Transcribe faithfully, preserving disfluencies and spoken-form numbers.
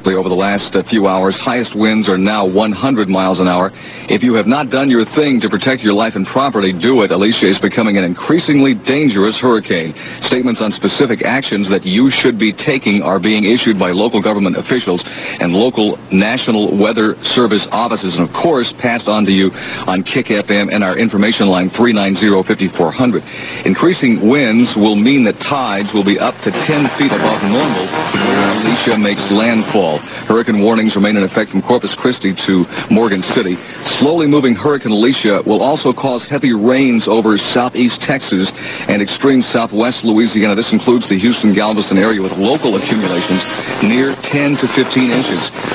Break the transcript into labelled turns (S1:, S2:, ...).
S1: over the last uh, few hours. Highest winds are now one hundred miles an hour. If you have not done your thing to protect your life and property, do it. Alicia is becoming an increasingly dangerous hurricane. Statements on specific actions that you should be taking are being issued by local government officials and local National Weather Service offices, and of course passed on to you on Kick F M and our information line three nine zero, five four zero zero. Increasing winds will mean that tides will be up to ten feet above normal where Alicia makes landfall. Hurricane warnings remain in effect from Corpus Christi to Morgan City. Slowly moving Hurricane Alicia will also cause heavy rains over southeast Texas and extreme southwest Louisiana. This includes the Houston-Galveston area with local accumulations near ten to fifteen inches.